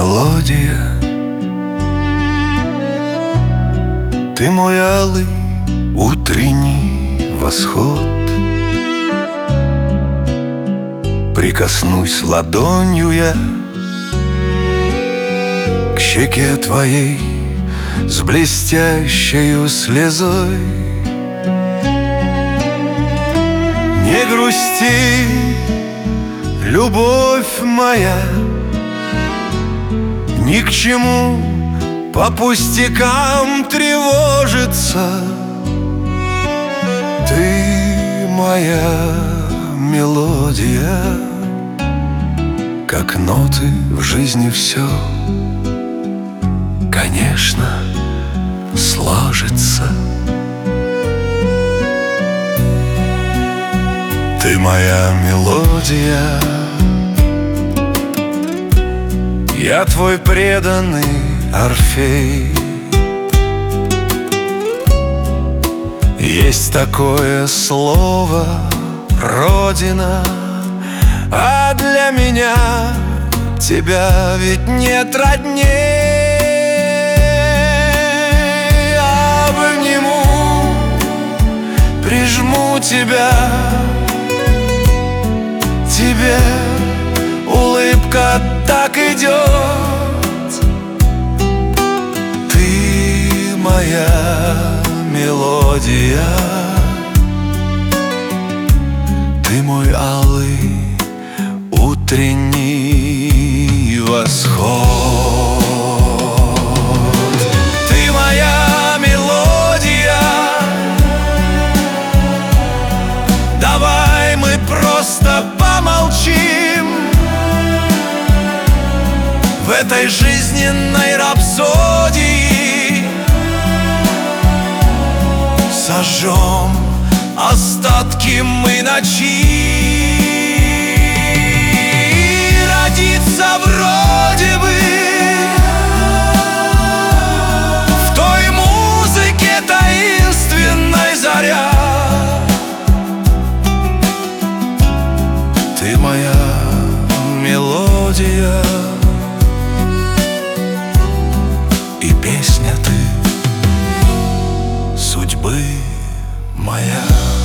мелодия. Ты мой алый утренний восход. Прикоснусь ладонью я к щеке твоей с блестящей слезой. Не грусти, любовь моя, ни к чему по пустякам тревожиться. Ты моя мелодия, как ноты в жизни все, конечно, сложится. Ты моя мелодия, я твой преданный Орфей. Есть такое слово «Родина», а для меня тебя ведь нет родней. Обниму, прижму тебя, тебе улыбка так идет. Ты моя мелодия, ты мой алый утренний восход. Ты моя мелодия, давай мы просто помолчим в этой жизненной рапсодии. Сожжем остатки мы ночи. Родиться вроде бы в той музыке таинственной заря. Ты моя мелодия и песня ты судьбы моя.